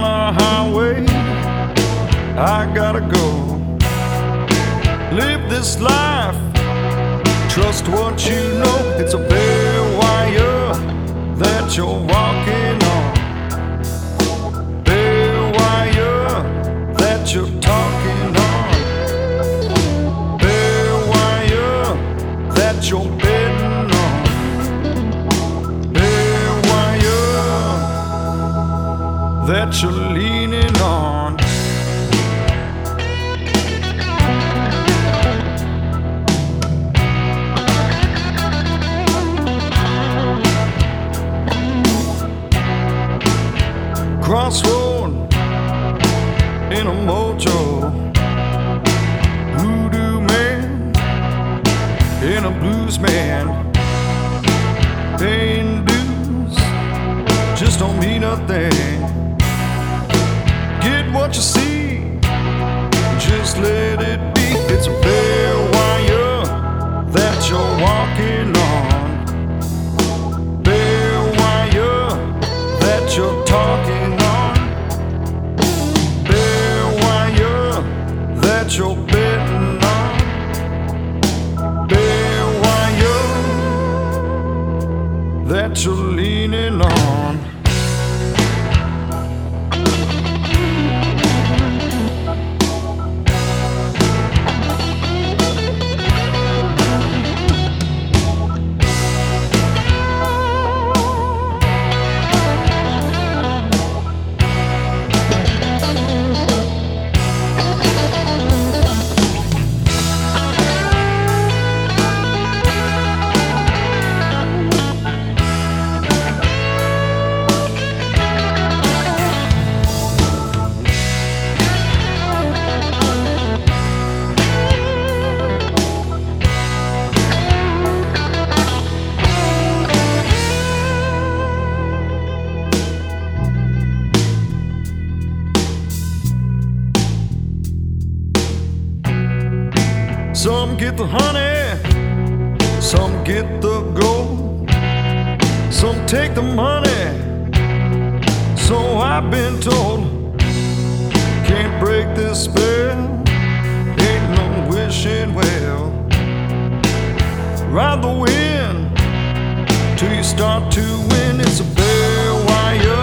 a highway, I gotta go. Live this life, trust what you know. It's a bare wire that you're walking on, bare wire that you're talking on, bare wire that you're betting on, bare wire that you're leaning on. Crossroad in a mojo, voodoo man in a blues man, paying dues just don't mean nothing. Get what you see, just let it be. It's a bare wire that you're walking on, bare wire that you're talking on, bare wire that you're betting on, bare wire that you're leaning on. Some get the honey, some get the gold, some take the money, so I've been told. Can't break this spell, ain't no wishing well. Ride the wind till you start to win. It's a bare wire